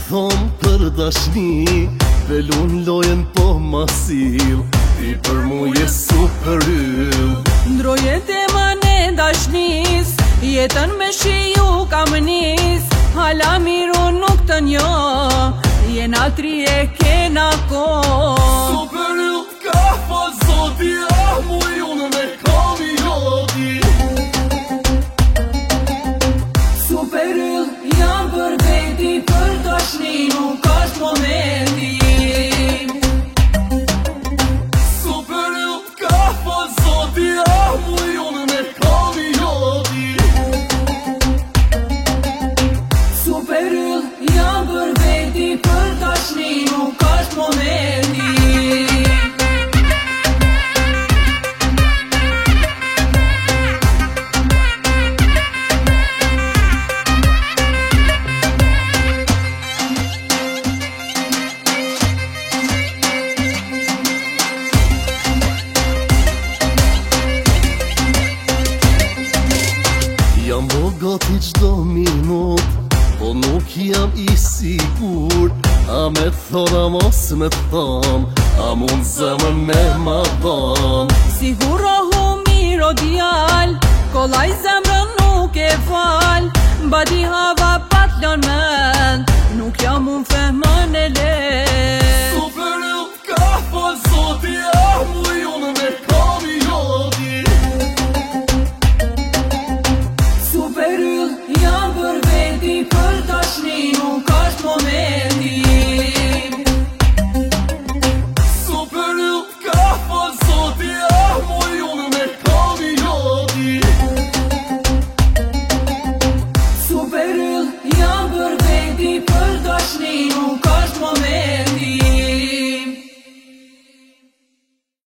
thon për dashni, velun lojen po masil, ti për mu je super yll. Ndroje temën e dashnis, jetën me shiju kam nis, hala miru nuk të njo, jena tri e kena ko. Super yll ka fa zoti, mu unë me kam i jodi. Super yll jam për veti, për dashni nuk është momenti. Super yll ka fa zoti, mu unë me kam i jodi. Super yll jam për veti, për dashni nuk është momenti. Jam bo gati qdo minut, po nuk jam i sigur. A me thona mos me thon, a mund zemën me ma dhon. Sigurohu miro djal, kollaj zemrën nuk e fal, badi hava pat lën men, nuk jam unë fehmën e le. Super yll ka fa zoti,